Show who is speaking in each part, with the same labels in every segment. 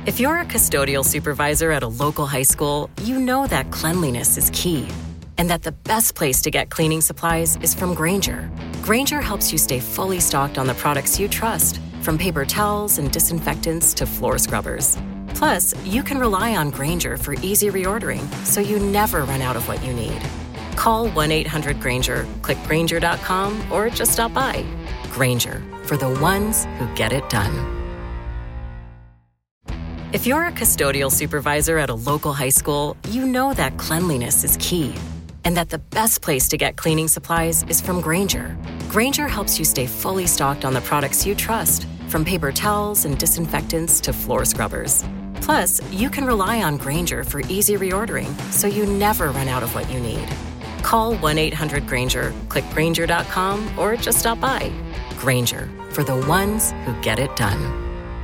Speaker 1: If you're a custodial supervisor at a local high school, you know that cleanliness is key, and that the best place to get cleaning supplies is from Grainger. Grainger helps you stay fully stocked on the products you trust, from paper towels and disinfectants to floor scrubbers. Plus, you can rely on Grainger for easy reordering, so you never run out of what you need. Call 1-800-GRAINGER, click Grainger.com, or just stop by. Grainger, for the ones who get it done. If you're a custodial supervisor at a local high school, you know that cleanliness is key, and that the best place to get cleaning supplies is from Grainger. Grainger helps you stay fully stocked on the products you trust, from paper towels and disinfectants to floor scrubbers. Plus, you can rely on Grainger for easy reordering, so you never run out of what you need. Call 1-800-GRAINGER, click Grainger.com, or just stop by. Grainger, for the ones who get it done.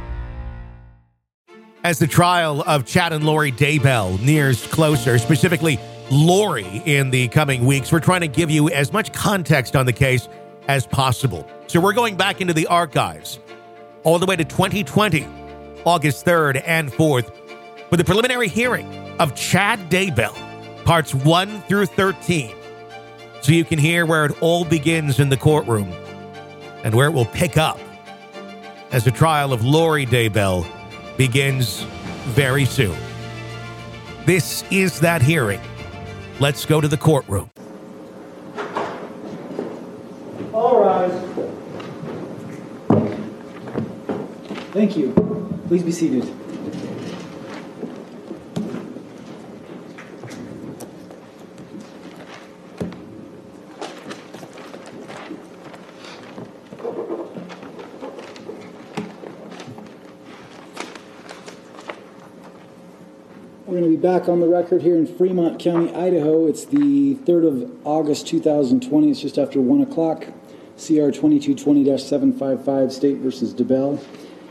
Speaker 2: As the trial of Chad and Lori Daybell nears closer, specifically Lori, in the coming weeks, we're trying to give you as much context on the case as possible. So we're going back into the archives all the way to 2020, August 3rd and 4th, for the preliminary hearing of Chad Daybell, parts 1 through 13, so you can hear where it all begins in the courtroom and where it will pick up as the trial of Lori Daybell begins very soon. This is that hearing. Let's go to the courtroom.
Speaker 3: All rise. Thank you. Please be seated. We're going to be back on the record here in Fremont County, Idaho. It's the 3rd of August, 2020. It's just after 1 o'clock. CR 2220-755, State versus Daybell.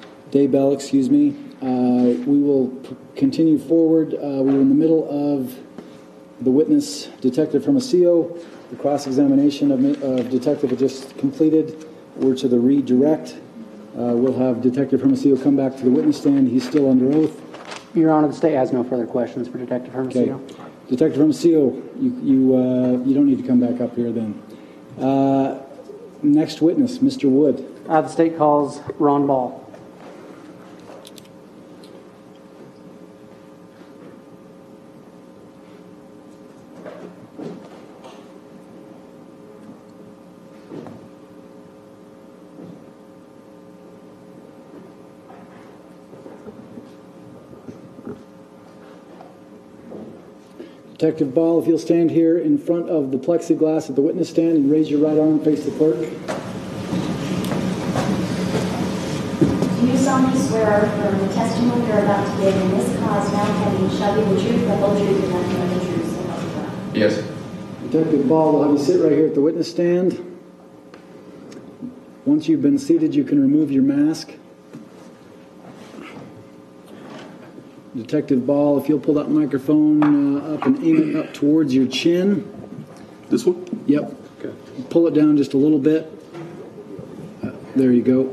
Speaker 3: We will continue forward. We were in the middle of the witness, Detective Hermosillo. The cross-examination of Detective had just completed. We're to the redirect. We'll have Detective Hermosillo come back to the witness stand. He's still under oath.
Speaker 4: Your Honor, the state has no further questions for Detective Hermosillo.
Speaker 3: Okay. Detective Hermosillo, you don't need to come back up here then. Next witness, Mr. Wood.
Speaker 4: The state calls Ron Ball.
Speaker 3: Detective Ball, if you'll stand here in front of the plexiglass at the witness stand and raise your right arm and face the clerk.
Speaker 5: Do you solemnly swear or affirm the testimony you're about to give in this cause now pending shall be the truth, the whole truth, and nothing but the truth, so help you God?
Speaker 6: Yes.
Speaker 3: Detective Ball, we'll have you sit right here at the witness stand. Once you've been seated, you can remove your mask. Detective Ball, if you'll pull that microphone up and aim it up towards your chin.
Speaker 6: This one?
Speaker 3: Yep.
Speaker 6: Okay.
Speaker 3: Pull it down just a little bit. There you go.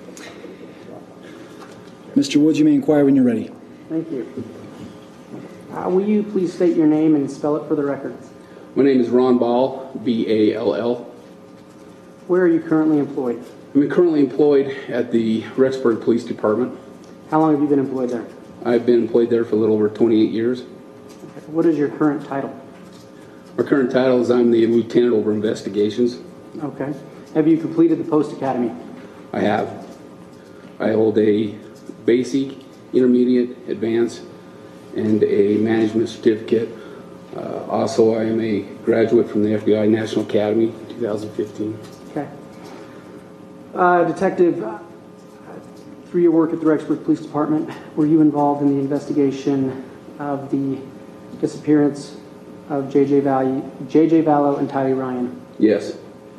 Speaker 3: Mr. Woods, you may inquire when you're ready.
Speaker 4: Thank you. Will you please state your name and spell it for the record?
Speaker 6: My name is Ron Ball, B-A-L-L.
Speaker 4: Where are you currently employed?
Speaker 6: I'm currently employed at the Rexburg Police Department.
Speaker 4: How long have you been employed there?
Speaker 6: I've been employed there for a little over 28 years.
Speaker 4: Okay. What is your current title?
Speaker 6: My current title is I'm the Lieutenant over Investigations.
Speaker 4: Okay. Have you completed the Post Academy?
Speaker 6: I have. I hold a basic, intermediate, advanced, and a management certificate. Also, I am a graduate from the FBI National Academy 2015.
Speaker 4: Okay. Detective, through your work at the Rexburg Police Department, were you involved in the investigation of the disappearance of J.J. Vallow and Tyree Ryan?
Speaker 6: Yes.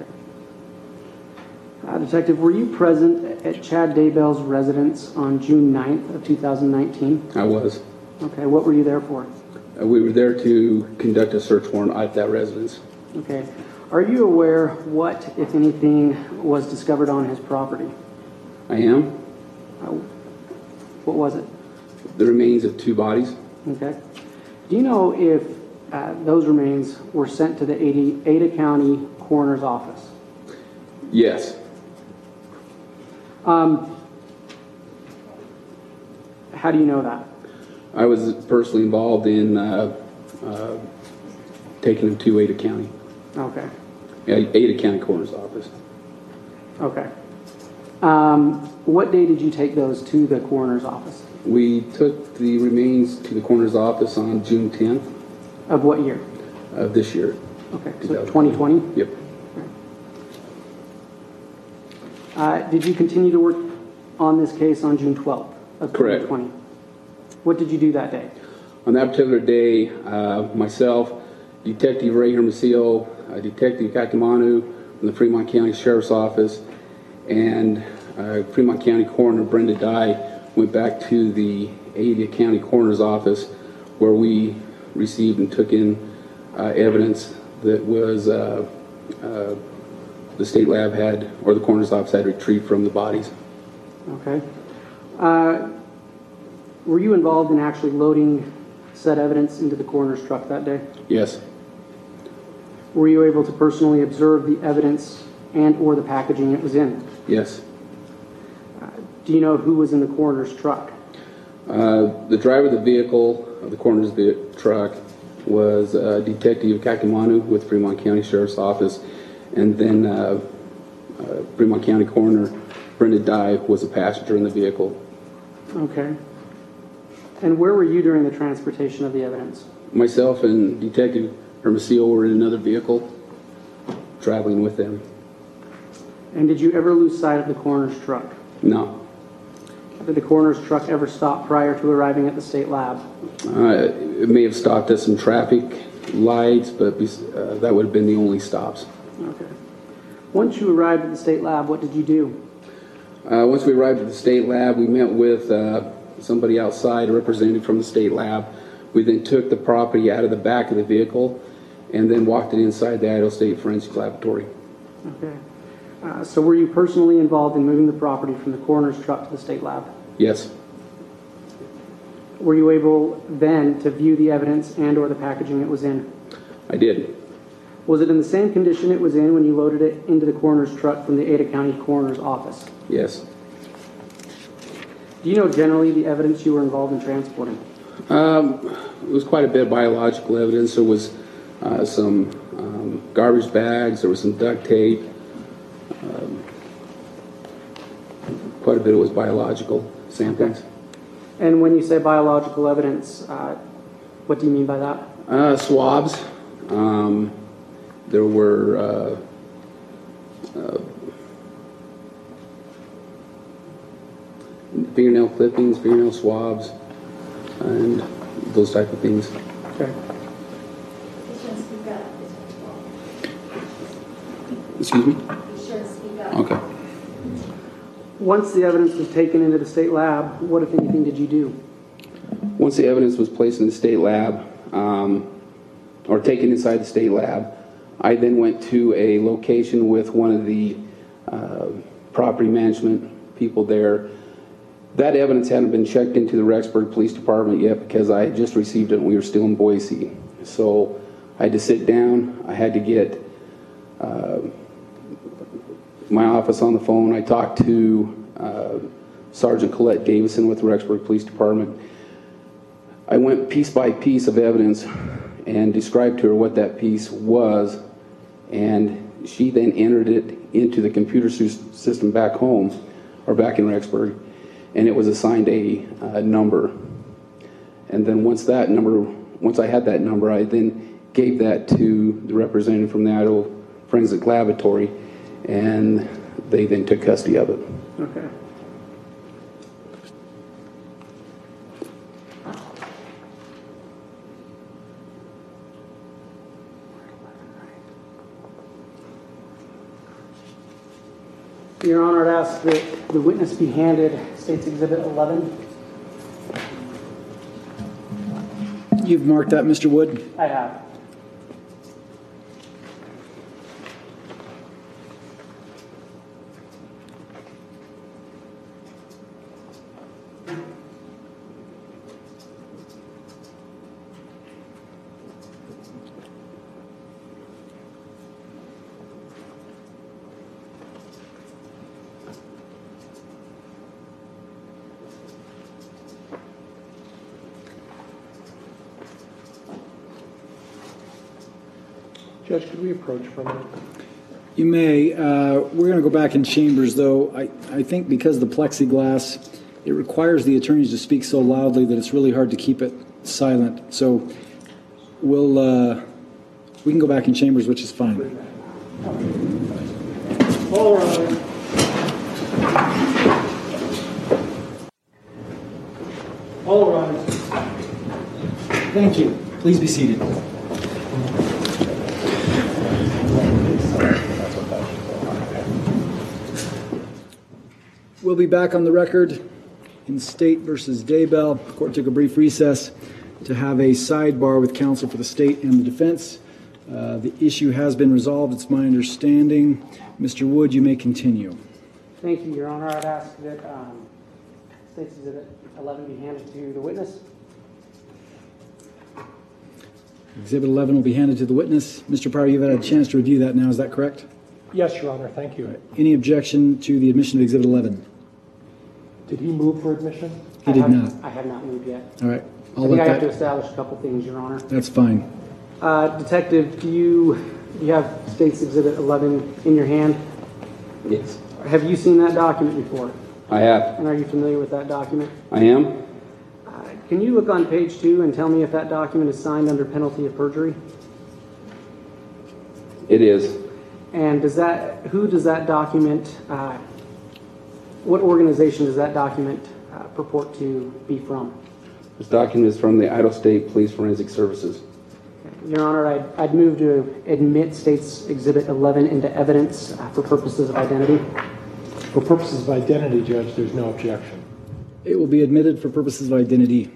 Speaker 4: Detective, were you present at Chad Daybell's residence on June 9th of 2019?
Speaker 6: I was.
Speaker 4: Okay, what were you there for?
Speaker 6: We were there to conduct a search warrant at that residence.
Speaker 4: Okay. Are you aware what, if anything, was discovered on his property?
Speaker 6: I am.
Speaker 4: What was it?
Speaker 6: The remains of 2 bodies.
Speaker 4: Okay. Do you know if those remains were sent to the Ada County Coroner's Office?
Speaker 6: Yes.
Speaker 4: How do you know that?
Speaker 6: I was personally involved in taking them to Ada County.
Speaker 4: Okay.
Speaker 6: Yeah, Ada County Coroner's Office.
Speaker 4: Okay. What day did you take those to the coroner's office?
Speaker 6: We took the remains to the coroner's office on June 10th
Speaker 4: Of what year?
Speaker 6: of this year.
Speaker 4: Okay, so 2020?
Speaker 6: Yep.
Speaker 4: Did you continue to work on this case on June 12th of
Speaker 6: Correct.
Speaker 4: 2020? What did you do that day?
Speaker 6: On that particular day, myself, Detective Ray Hermosillo, Detective Kakimanu from the Fremont County Sheriff's Office, and Fremont County Coroner Brenda Dye went back to the Ada County Coroner's Office, where we received and took in evidence that was the state lab had, or the coroner's office had retrieved from the bodies.
Speaker 4: Okay. Were you involved in actually loading said evidence into the coroner's truck that day?
Speaker 6: Yes.
Speaker 4: Were you able to personally observe the evidence and or the packaging it was in?
Speaker 6: Yes.
Speaker 4: Do you know who was in the coroner's truck?
Speaker 6: The driver of the vehicle, of the coroner's truck, was Detective Kakimanu with Fremont County Sheriff's Office, and then Fremont County Coroner Brenda Dye was a passenger in the vehicle.
Speaker 4: Okay. And where were you during the transportation of the evidence?
Speaker 6: Myself and Detective Hermosillo were in another vehicle, traveling with them.
Speaker 4: And did you ever lose sight of the coroner's truck?
Speaker 6: No.
Speaker 4: Did the coroner's truck ever stop prior to arriving at the state lab?
Speaker 6: It may have stopped at some traffic lights, but that would have been the only stops.
Speaker 4: Okay. Once you arrived at the state lab, what did you do?
Speaker 6: Once we arrived at the state lab, we met with somebody outside, a representative from the state lab. We then took the property out of the back of the vehicle and then walked it inside the Idaho State Forensic Laboratory.
Speaker 4: Okay. So were you personally involved in moving the property from the coroner's truck to the state lab?
Speaker 6: Yes.
Speaker 4: Were you able then to view the evidence and or the packaging it was in?
Speaker 6: I did.
Speaker 4: Was it in the same condition it was in when you loaded it into the coroner's truck from the Ada County Coroner's Office?
Speaker 6: Yes.
Speaker 4: Do you know generally the evidence you were involved in transporting?
Speaker 6: It was quite a bit of biological evidence. There was some garbage bags, there was some duct tape. Quite a bit was biological samples.
Speaker 4: Okay. And when you say biological evidence, what do you mean by that?
Speaker 6: Swabs. There were fingernail clippings, fingernail swabs, and those type of things.
Speaker 4: Okay.
Speaker 6: Excuse me?
Speaker 5: Be sure to speak up.
Speaker 6: Okay.
Speaker 4: Once the evidence was taken into the state lab, what, if anything, did you do?
Speaker 6: Once the evidence was placed in the state lab, or taken inside the state lab, I then went to a location with one of the property management people there. That evidence hadn't been checked into the Rexburg Police Department yet because I had just received it and we were still in Boise. So I had to sit down. I had to get my office on the phone. I talked to Sergeant Colette Davison with the Rexburg Police Department. I went piece by piece of evidence and described to her what that piece was, and she then entered it into the computer system back home, or back in Rexburg, and it was assigned a number. And then once I had that number, I then gave that to the representative from the Idaho Forensic Laboratory, and they then took custody of it.
Speaker 4: Okay. Your Honor, I'd ask that the witness be handed State's Exhibit 11.
Speaker 3: You've marked that, Mr. Wood?
Speaker 4: I have.
Speaker 7: Judge, could we approach for a minute?
Speaker 3: You may. We're going to go back in chambers, though. I think because of the plexiglass, it requires the attorneys to speak so loudly that it's really hard to keep it silent. So we can go back in chambers, which is fine.
Speaker 7: All right. All right.
Speaker 3: Thank you. Please be seated. We'll be back on the record in State versus Daybell. The court took a brief recess to have a sidebar with counsel for the state and the defense. The issue has been resolved, it's my understanding. Mr. Wood, you may continue.
Speaker 4: Thank you, Your Honor. I'd ask that State's Exhibit 11 be handed to the witness.
Speaker 3: Exhibit 11 will be handed to the witness. Mr. Pryor, you've had a chance to review that now, is that correct?
Speaker 7: Yes, Your Honor. Thank you.
Speaker 3: Any objection to the admission of Exhibit 11?
Speaker 7: Did he move for admission?
Speaker 3: He did not.
Speaker 4: I have not moved yet.
Speaker 3: All right.
Speaker 4: I think I have to establish a couple things, Your Honor.
Speaker 3: That's fine.
Speaker 4: Detective, do you have State's Exhibit 11 in your hand?
Speaker 6: Yes.
Speaker 4: Have you seen that document before?
Speaker 6: I have.
Speaker 4: And are you familiar with that document?
Speaker 6: I am.
Speaker 4: Can you look on page 2 and tell me if that document is signed under penalty of perjury?
Speaker 6: It is.
Speaker 4: And who does that document, what organization does that document purport to be from?
Speaker 6: This document is from the Idaho State Police Forensic Services.
Speaker 4: Your Honor, I'd move to admit State's Exhibit 11 into evidence for purposes of identity.
Speaker 7: For purposes of identity, Judge, there's no objection.
Speaker 3: It will be admitted for purposes of identity.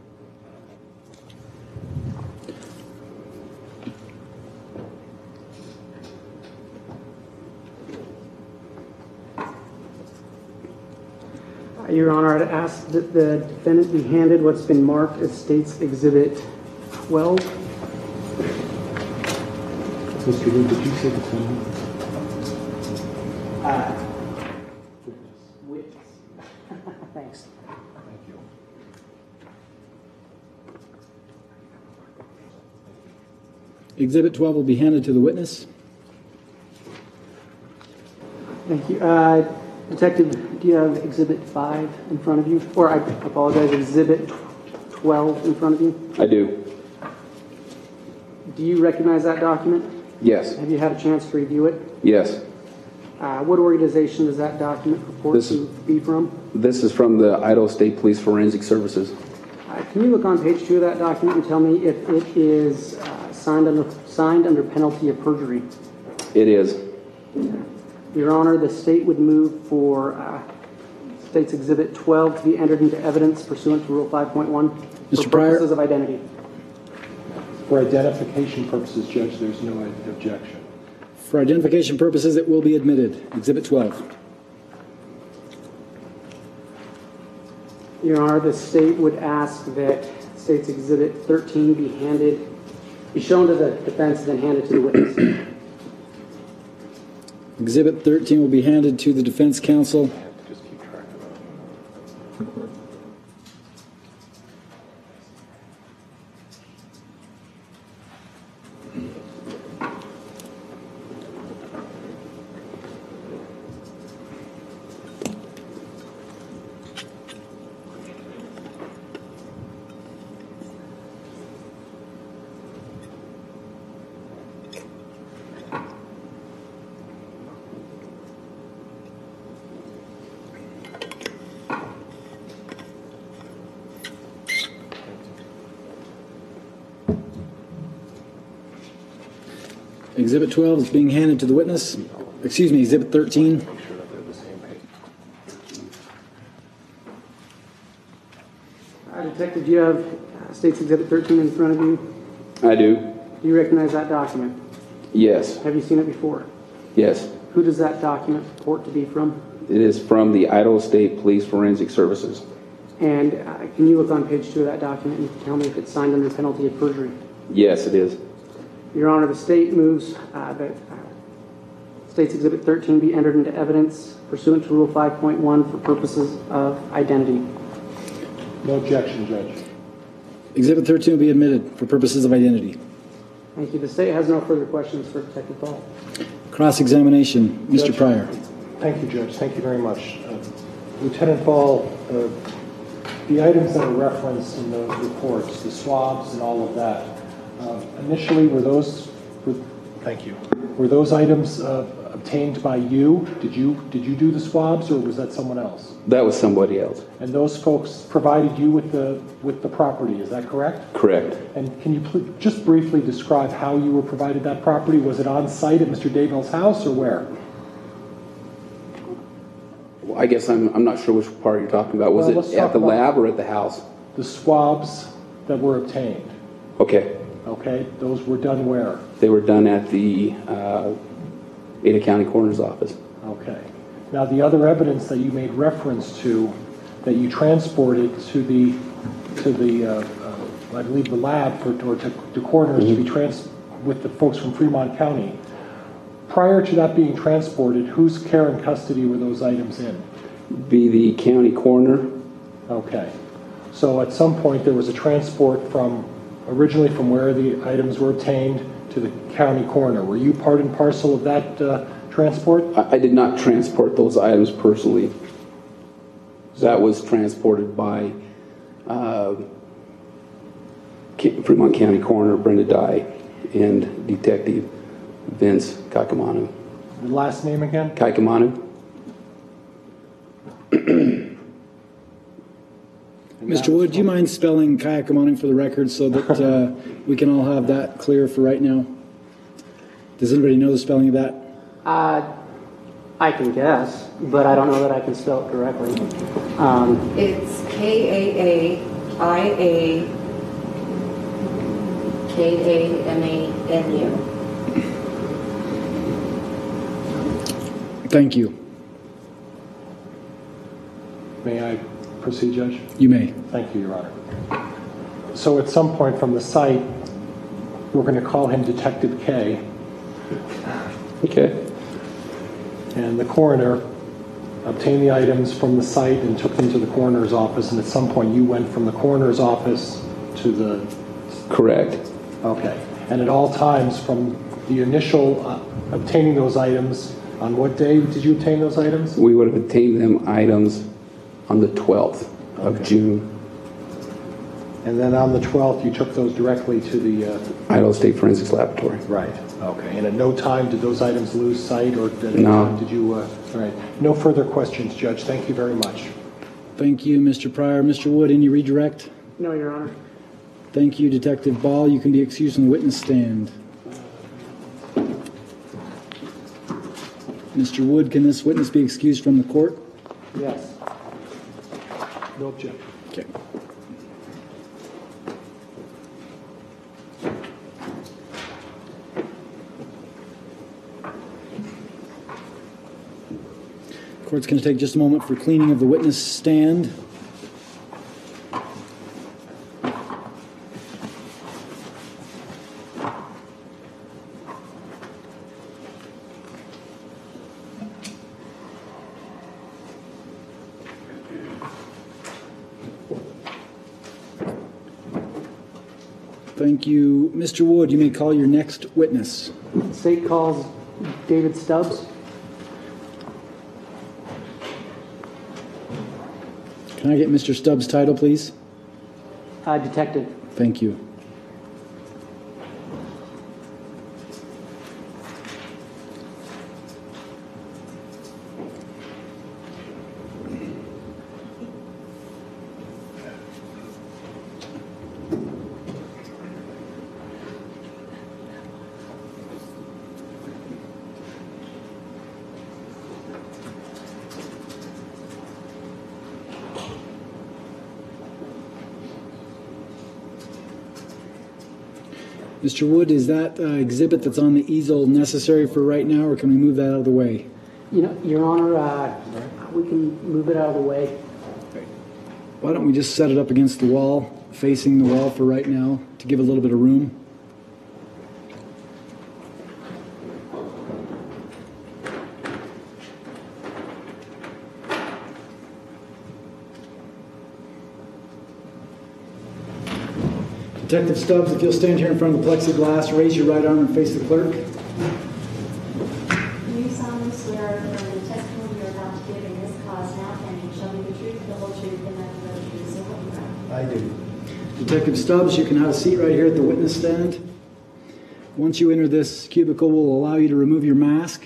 Speaker 4: Your Honor, I'd ask that the defendant be handed what's been marked as State's Exhibit 12.
Speaker 7: Mr. Wood, did you say the claim?
Speaker 4: Witness. Thanks.
Speaker 7: Thank you.
Speaker 3: Exhibit 12 will be handed to the witness.
Speaker 4: Thank you. Detective, do you have Exhibit 5 in front of you? Or I apologize, Exhibit 12 in front of you?
Speaker 6: I do.
Speaker 4: Do you recognize that document?
Speaker 6: Yes.
Speaker 4: Have you had a chance to review it?
Speaker 6: Yes.
Speaker 4: What organization does that document purport to be from?
Speaker 6: This is from the Idaho State Police Forensic Services.
Speaker 4: Can you look on page 2 of that document and tell me if it is signed under penalty of perjury?
Speaker 6: It is.
Speaker 4: Your Honor, the state would move for State's Exhibit 12 to be entered into evidence pursuant to Rule 5.1 for purposes of identity.
Speaker 7: For identification purposes, Judge, there's no objection.
Speaker 3: For identification purposes, it will be admitted. Exhibit 12.
Speaker 4: Your Honor, the state would ask that State's Exhibit 13 be shown to the defense and then handed to the witness.
Speaker 3: Exhibit 13 will be handed to the defense counsel.
Speaker 7: Just keep track of it.
Speaker 3: Exhibit 12 is being handed to the witness. Excuse me, Exhibit 13.
Speaker 7: Make sure that they're the same page.
Speaker 4: Detective, do you have State's Exhibit 13 in front of you?
Speaker 6: I do.
Speaker 4: Do you recognize that document?
Speaker 6: Yes.
Speaker 4: Have you seen it before?
Speaker 6: Yes.
Speaker 4: Who does that document purport to be from?
Speaker 6: It is from the Idaho State Police Forensic Services.
Speaker 4: And can you look on page 2 of that document and tell me if it's signed under penalty of perjury?
Speaker 6: Yes, it is.
Speaker 4: Your Honor, the state moves that State's Exhibit 13 be entered into evidence pursuant to Rule 5.1 for purposes of identity.
Speaker 7: No objection, Judge.
Speaker 3: Exhibit 13 will be admitted for purposes of identity.
Speaker 4: Thank you. The state has no further questions for Detective Ball.
Speaker 3: Cross-examination, Mr.
Speaker 7: Judge.
Speaker 3: Pryor.
Speaker 7: Thank you, Judge. Thank you very much. Lieutenant Ball, the items that are referenced in those reports, the swabs and all of that, initially thank you. Were those items obtained by you? Did you do the swabs, or was that someone else?
Speaker 6: That was somebody else.
Speaker 7: And those folks provided you with the property, is that correct?
Speaker 6: Correct.
Speaker 7: And can you just briefly describe how you were provided that property? Was it on site at Mr. Daybell's house, or where?
Speaker 6: Well, I guess I'm not sure which part you're talking about. Was
Speaker 7: Well,
Speaker 6: it at the lab or at the house?
Speaker 7: The swabs that were obtained,
Speaker 6: Okay.
Speaker 7: okay? Those were done where?
Speaker 6: They were done at the Ada County Coroner's Office.
Speaker 7: Okay. Now, the other evidence that you made reference to, that you transported to the I believe the lab to coroners to be with the folks from Fremont County. Prior to that being transported, whose care and custody were those items in?
Speaker 6: Be the county coroner.
Speaker 7: Okay. So at some point there was a transport originally from where the items were obtained to the county coroner. Were you part and parcel of that transport?
Speaker 6: I did not transport those items personally. That was transported by Fremont County Coroner Brenda Dye and Detective Vince Kaikamanu.
Speaker 7: The last name again?
Speaker 6: Kaikamanu?
Speaker 3: Mr. Wood, do you mind spelling Kaikamanu for the record so that we can all have that clear for right now? Does anybody know the spelling of that?
Speaker 4: I can guess, but I don't know that I can spell it correctly.
Speaker 8: It's Kaaaaikamanu.
Speaker 3: Thank you.
Speaker 7: May I proceed, Judge?
Speaker 3: You may.
Speaker 7: Thank you, Your Honor. So at some point from the site, we're going to call him Detective K.
Speaker 6: Okay.
Speaker 7: And the coroner obtained the items from the site and took them to the coroner's office, and at some point you went from the coroner's office to the...
Speaker 6: Correct.
Speaker 7: Okay. And at all times from the initial obtaining those items, on what day did you obtain those items?
Speaker 6: We would have obtained them items on the 12th of June.
Speaker 7: And then on the 12th, you took those directly to the...
Speaker 6: Idaho State Forensics Laboratory.
Speaker 7: Right. Okay. And at no time did those items lose sight, or
Speaker 6: No.
Speaker 7: Did you... all right. No further questions, Judge. Thank you very much.
Speaker 3: Thank you, Mr. Pryor. Mr. Wood, any redirect?
Speaker 4: No, Your Honor.
Speaker 3: Thank you, Detective Ball. You can be excused from the witness stand. Mr. Wood, can this witness be excused from the court?
Speaker 7: Yes. No objection.
Speaker 3: Okay. Court's going to take just a moment for cleaning of the witness stand. Thank you. Mr. Wood, you may call your next witness.
Speaker 4: State calls David Stubbs.
Speaker 3: Can I get Mr. Stubbs' title, please?
Speaker 4: Detective.
Speaker 3: Thank you. Mr. Wood, is that exhibit that's on the easel necessary for right now, or can we move that out of the way?
Speaker 4: You know, Your Honor, we can move it out of the way.
Speaker 3: Why don't we just set it up against the wall, facing the wall for right now, to give a little bit of room? Detective Stubbs, if you'll stand here in front of the plexiglass, raise your right arm and face the clerk.
Speaker 5: Do you solemnly swear affirm the testimony you're about to give in this cause now pending shall be the truth, the whole truth, and nothing but the truth, so help you God?
Speaker 3: I do. Detective Stubbs, you can have a seat right here at the witness stand. Once you enter this cubicle, we'll allow you to remove your mask.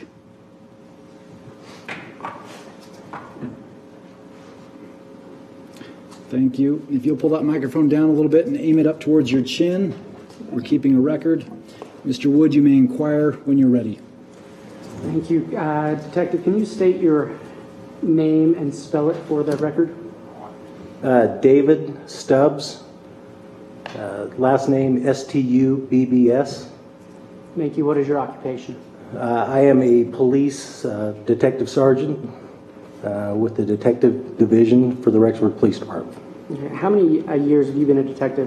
Speaker 3: Thank you. If you'll pull that microphone down a little bit and aim it up towards your chin, we're keeping a record. Mr. Wood, you may inquire when you're ready.
Speaker 4: Thank you. Detective, can you state your name and spell it for the record?
Speaker 9: David Stubbs, last name Stubbs.
Speaker 4: Thank you. What is your occupation?
Speaker 9: I am a police detective sergeant with the detective division for the Rexburg Police Department.
Speaker 4: Okay. How many years have you been a detective?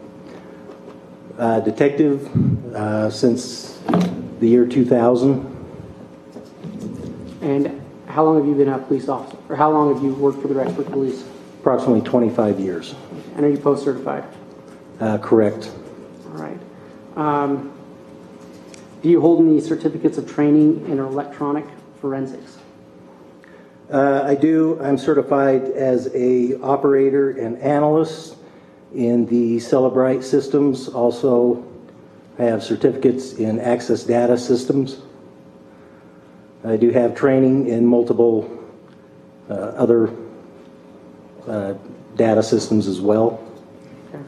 Speaker 9: Detective since the year 2000.
Speaker 4: And how long have you been a police officer? Or how long have you worked for the Rexburg Police?
Speaker 9: Approximately 25 years.
Speaker 4: And are you post-certified?
Speaker 9: Correct.
Speaker 4: All right. Do you hold any certificates of training in electronic forensics?
Speaker 9: I do. I'm certified as a operator and analyst in the Cellebrite systems. Also, I have certificates in access data systems. I do have training in multiple other data systems as well.
Speaker 4: Okay.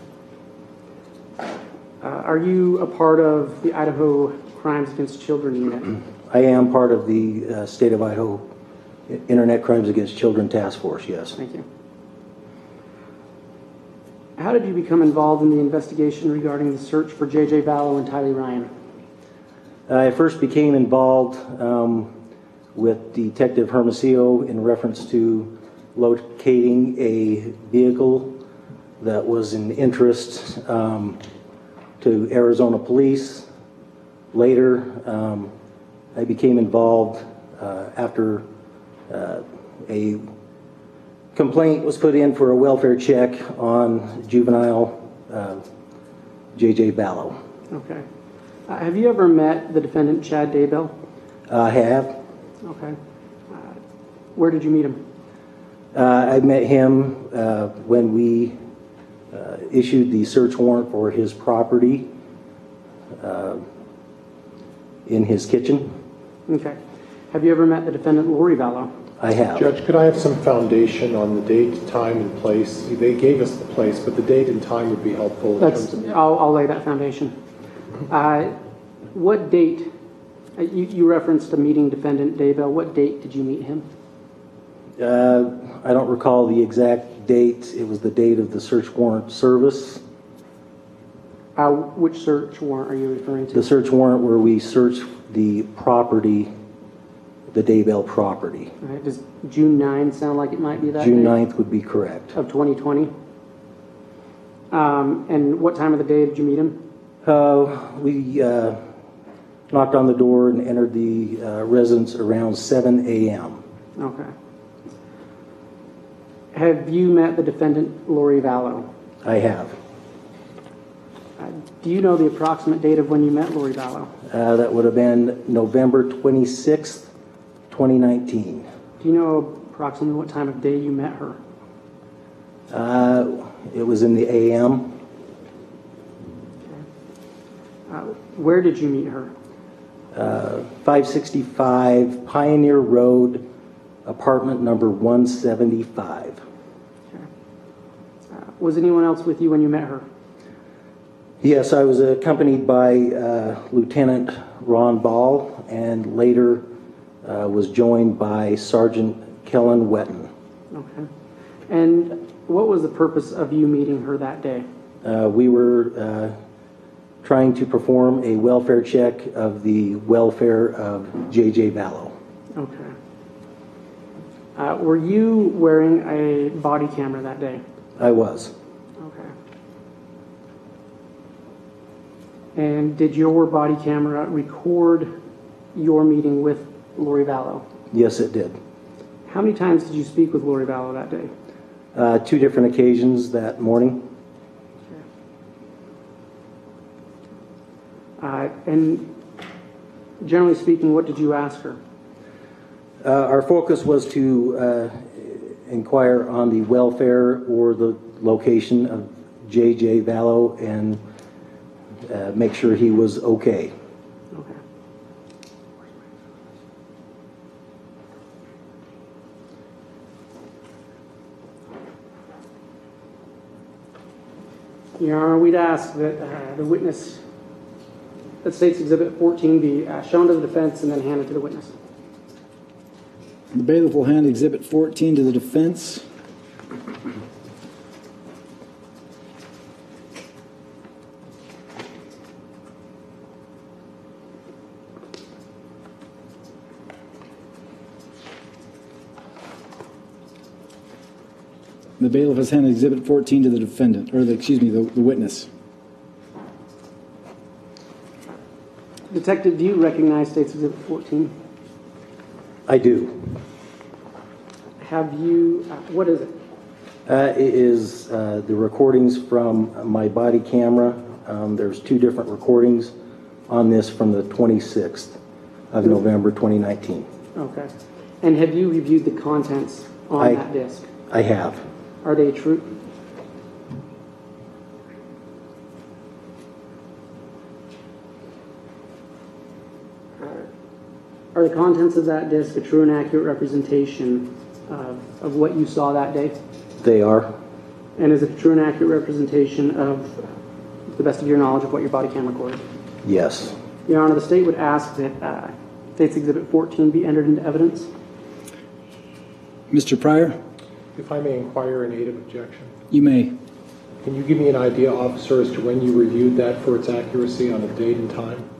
Speaker 4: Are you a part of the Idaho Crimes Against Children unit?
Speaker 9: I am part of the State of Idaho Internet Crimes Against Children Task Force, yes.
Speaker 4: Thank you. How did you become involved in the investigation regarding the search for J.J. Vallow and Tylee Ryan?
Speaker 9: I first became involved with Detective Hermosillo in reference to locating a vehicle that was in interest to Arizona police. Later, I became involved after a complaint was put in for a welfare check on juvenile J.J. Vallow.
Speaker 4: Okay. Have you ever met the defendant, Chad Daybell?
Speaker 9: I have.
Speaker 4: Okay. Where did you meet him?
Speaker 9: I met him when we issued the search warrant for his property in his kitchen.
Speaker 4: Okay. Have you ever met the defendant, Lori Vallow?
Speaker 9: I have.
Speaker 7: Judge, could I have some foundation on the date, time, and place? They gave us the place, but the date and time would be helpful.
Speaker 4: I'll lay that foundation. What date? You referenced a meeting defendant Daybell. What date did you meet him?
Speaker 9: I don't recall the exact date. It was the date of the search warrant service.
Speaker 4: Which search warrant are you referring to?
Speaker 9: The search warrant where we searched the property, the Daybell property.
Speaker 4: All right. Does June 9 sound like it might be that
Speaker 9: June
Speaker 4: day?
Speaker 9: 9th would be correct.
Speaker 4: Of 2020? And what time of the day did you meet him?
Speaker 9: We knocked on the door and entered the residence around 7 a.m.
Speaker 4: Okay. Have you met the defendant, Lori Vallow?
Speaker 9: I have.
Speaker 4: Do you know the approximate date of when you met Lori Vallow?
Speaker 9: That would have been November 26th, 2019.
Speaker 4: Do you know approximately what time of day you met her?
Speaker 9: It was in the a.m.
Speaker 4: Where did you meet her?
Speaker 9: 565 Pioneer Road, apartment number 175.
Speaker 4: Okay. Was anyone else with you when you met her?
Speaker 9: Yes, I was accompanied by Lieutenant Ron Ball and later was joined by Sergeant Kellen Wetton.
Speaker 4: Okay. And what was the purpose of you meeting her that day?
Speaker 9: We were trying to perform a welfare check of the welfare of J.J. Vallow.
Speaker 4: Okay. Were you wearing a body camera that day?
Speaker 9: I was.
Speaker 4: Okay. And did your body camera record your meeting with Lori Vallow?
Speaker 9: Yes, it did.
Speaker 4: How many times did you speak with Lori Vallow that day?
Speaker 9: 2 different occasions that morning.
Speaker 4: And generally speaking, what did you ask her?
Speaker 9: Our focus was to inquire on the welfare or the location of J.J. Vallow and make sure he was okay.
Speaker 4: Okay. Your Honor, we'd ask that the witness, that State's Exhibit 14, be shown to the defense and then handed to the witness.
Speaker 3: The bailiff will hand Exhibit 14 to the defense. The bailiff has handed Exhibit 14 to the defendant, or the witness.
Speaker 4: Detective, do you recognize State's Exhibit 14?
Speaker 9: I do.
Speaker 4: Have you, what is it?
Speaker 9: It is the recordings from my body camera. There's 2 different recordings on this from the 26th of November 2019.
Speaker 4: Okay. And have you reviewed the contents on that disc?
Speaker 9: I have.
Speaker 4: Are they true? Are the contents of that disc a true and accurate representation of what you saw that day?
Speaker 9: They are.
Speaker 4: And is it a true and accurate representation of, to the best of your knowledge, of what your body cam recorded?
Speaker 9: Yes.
Speaker 4: Your Honor, the State would ask that State's Exhibit 14 be entered into evidence.
Speaker 3: Mr. Pryor?
Speaker 7: If I may inquire in aid of objection.
Speaker 3: You may.
Speaker 7: Can you give me an idea, officer, as to when you reviewed that for its accuracy on a date and time?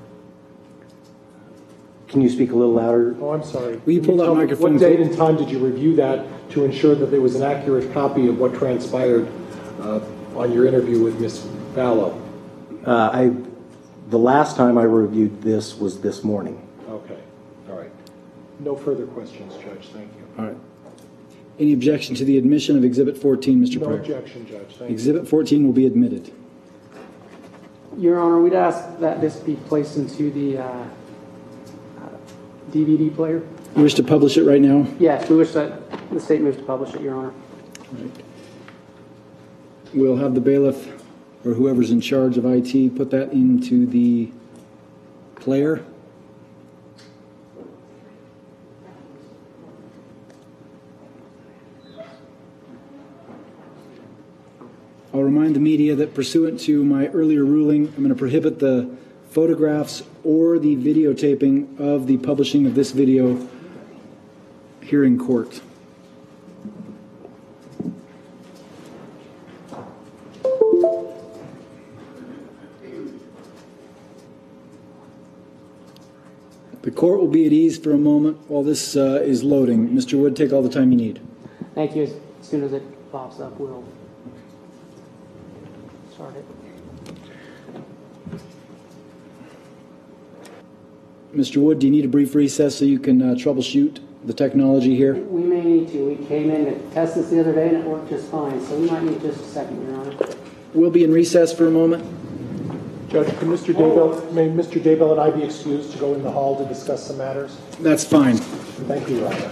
Speaker 9: Can you speak a little louder?
Speaker 7: Oh, I'm sorry.
Speaker 3: Will you pull that microphone?
Speaker 7: What date and time did you review that to ensure that there was an accurate copy of what transpired on your interview with Ms. Vallow?
Speaker 9: The last time I reviewed this was this morning.
Speaker 7: Okay. All right. No further questions, Judge. Thank you.
Speaker 3: All right. Any objection to the admission of Exhibit 14, Mr. Pryor?
Speaker 7: No objection, Judge. Thank you.
Speaker 3: Exhibit 14 will be admitted.
Speaker 4: Your Honor, we'd ask that this be placed into the DVD player.
Speaker 3: You wish to publish it right now?
Speaker 4: Yes, we wish that the State moves to publish it, Your Honor.
Speaker 3: Right. We'll have the bailiff or whoever's in charge of IT put that into the player. I'll remind the media that pursuant to my earlier ruling, I'm going to prohibit the photographs or the videotaping of the publishing of this video here in court. The court will be at ease for a moment while this is loading. Mr. Wood, take all the time you need.
Speaker 4: Thank you. As soon as it pops up, we'll start it.
Speaker 3: Mr. Wood, do you need a brief recess so you can troubleshoot the technology here?
Speaker 4: We may need to. We came in to test this the other day and it worked just fine, so we might need just a second, Your Honor.
Speaker 3: We'll be in recess for a moment.
Speaker 7: Judge, may Mr. Daybell and I be excused to go in the hall to discuss some matters?
Speaker 3: That's fine.
Speaker 7: Thank you, Your Honor.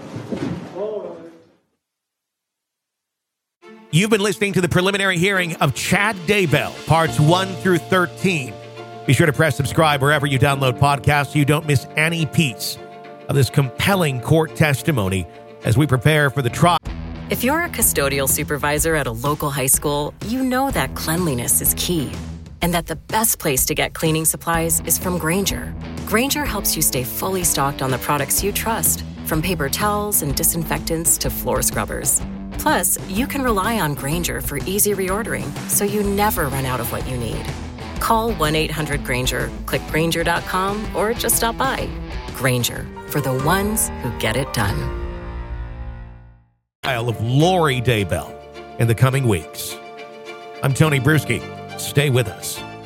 Speaker 2: You've been listening to the preliminary hearing of Chad Daybell, parts 1 through 13. Be sure to press subscribe wherever you download podcasts so you don't miss any piece of this compelling court testimony as we prepare for the trial.
Speaker 1: If you're a custodial supervisor at a local high school, you know that cleanliness is key and that the best place to get cleaning supplies is from Grainger. Grainger helps you stay fully stocked on the products you trust, from paper towels and disinfectants to floor scrubbers. Plus, you can rely on Grainger for easy reordering so you never run out of what you need. Call 1-800-GRAINGER, click Grainger.com, or just stop by. Grainger, for the ones who get it done.
Speaker 2: Trial of Lori Daybell in the coming weeks. I'm Tony Bruschi. Stay with us.